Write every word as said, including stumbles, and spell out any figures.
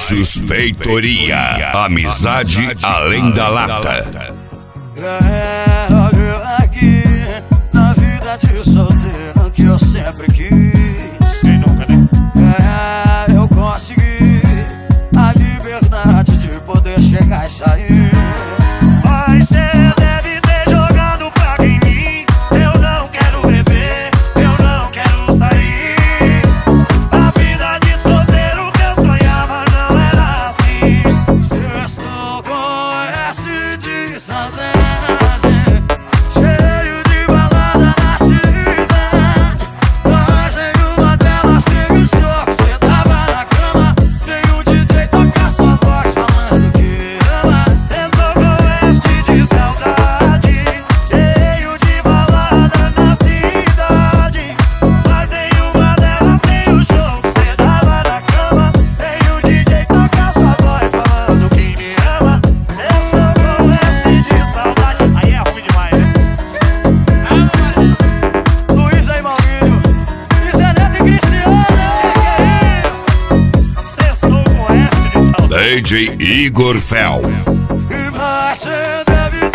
Vinícius Feitoria. Amizade além da lata. É, olha aqui, na vida de solteiro que eu sempre quis. Quem nunca, né? É, eu consegui a liberdade de poder chegar e sair. Mas cê deve ter jogado praga em mim. Eu não quero beber, eu não quero sair. A vida de solteiro que eu sonhava não era assim. Se eu estou com S de saudade, cheio de balada na cidade, mas em uma delas tem o show que cê tava na cama. Tem um D J tocar sua voz falando que ama. Estou com S de saudade, cheio de balada na cidade, mas nenhuma delas tem o show que cê dava na cama. Tem o D J tocar sua voz falando que me ama. Estou com S de saudade. Aí é ruim demais, né? Luiz aí, Maurinho, e Zé Neto e Cristiano. Estou com S de saudade. D J Igor Fel. E mais cê deve